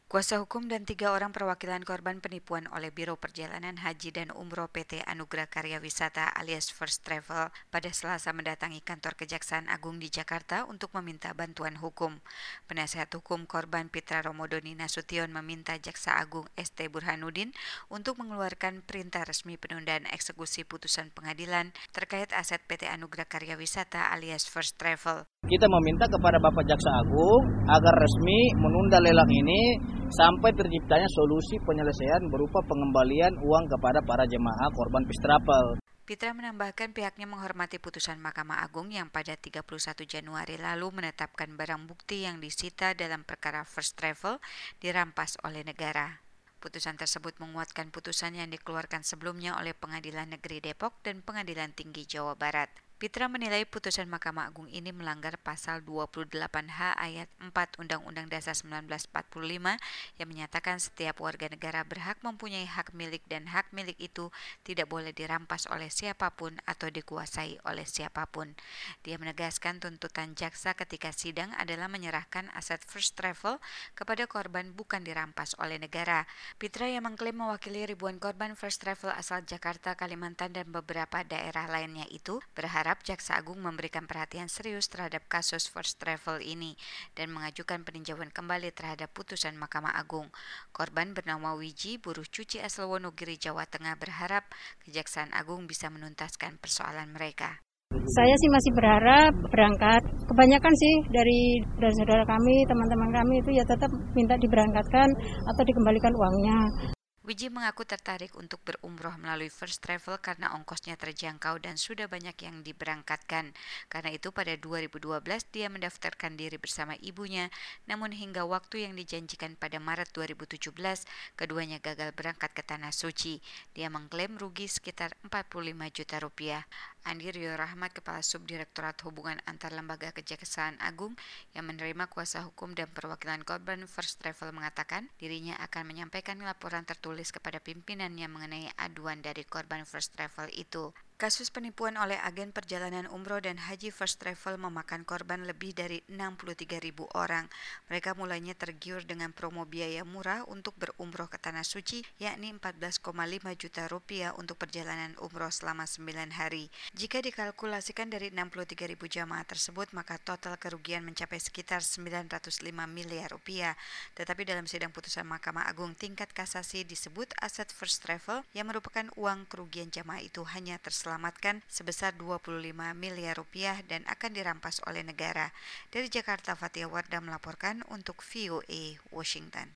Kuasa hukum dan 3 orang perwakilan korban penipuan oleh Biro Perjalanan Haji dan Umroh PT Anugrah Karya Wisata alias First Travel pada Selasa mendatangi kantor Kejaksaan Agung di Jakarta untuk meminta bantuan hukum. Penasihat hukum korban Pitra Romodoni Nasution meminta Jaksa Agung ST Burhanuddin untuk mengeluarkan perintah resmi penundaan eksekusi putusan pengadilan terkait aset PT Anugrah Karya Wisata alias First Travel. Kita meminta kepada Bapak Jaksa Agung agar resmi menunda lelang ini sampai terciptanya solusi penyelesaian berupa pengembalian uang kepada para jemaah korban First Travel. Pitra menambahkan pihaknya menghormati putusan Mahkamah Agung yang pada 31 Januari lalu menetapkan barang bukti yang disita dalam perkara First Travel dirampas oleh negara. Putusan tersebut menguatkan putusan yang dikeluarkan sebelumnya oleh Pengadilan Negeri Depok dan Pengadilan Tinggi Jawa Barat. Pitra menilai putusan Mahkamah Agung ini melanggar pasal 28H ayat 4 Undang-Undang Dasar 1945 yang menyatakan setiap warga negara berhak mempunyai hak milik dan hak milik itu tidak boleh dirampas oleh siapapun atau dikuasai oleh siapapun. Dia menegaskan tuntutan jaksa ketika sidang adalah menyerahkan aset First Travel kepada korban bukan dirampas oleh negara. Pitra yang mengklaim mewakili ribuan korban First Travel asal Jakarta, Kalimantan, dan beberapa daerah lainnya itu berharap Jaksa Agung memberikan perhatian serius terhadap kasus First Travel ini dan mengajukan peninjauan kembali terhadap putusan Mahkamah Agung. Korban bernama Wiji, buruh cuci asal Wonogiri, Jawa Tengah, berharap Kejaksaan Agung bisa menuntaskan persoalan mereka. Saya sih masih berharap berangkat. Kebanyakan sih dari saudara kami, teman-teman kami itu ya tetap minta diberangkatkan atau dikembalikan uangnya. Wiji mengaku tertarik untuk berumroh melalui First Travel karena ongkosnya terjangkau dan sudah banyak yang diberangkatkan. Karena itu pada 2012 dia mendaftarkan diri bersama ibunya, namun hingga waktu yang dijanjikan pada Maret 2017, keduanya gagal berangkat ke Tanah Suci. Dia mengklaim rugi sekitar 45 juta rupiah. Andi Rio Rahmat, Kepala Subdirektorat Hubungan Antar Lembaga Kejaksaan Agung yang menerima kuasa hukum dan perwakilan korban First Travel mengatakan dirinya akan menyampaikan laporan tertulis kepada pimpinannya mengenai aduan dari korban First Travel itu. Kasus penipuan oleh agen perjalanan umroh dan haji First Travel memakan korban lebih dari 63.000 orang. Mereka mulainya tergiur dengan promo biaya murah untuk berumroh ke Tanah Suci, yakni 14,5 juta rupiah untuk perjalanan umroh selama 9 hari. Jika dikalkulasikan dari 63.000 jamaah tersebut, maka total kerugian mencapai sekitar 905 miliar rupiah. Tetapi dalam sidang putusan Mahkamah Agung tingkat kasasi disebut aset First Travel yang merupakan uang kerugian jamaah itu hanya terselamatkan sebesar 25 miliar rupiah dan akan dirampas oleh negara. Dari Jakarta, Fatia Wardah melaporkan untuk VOA Washington.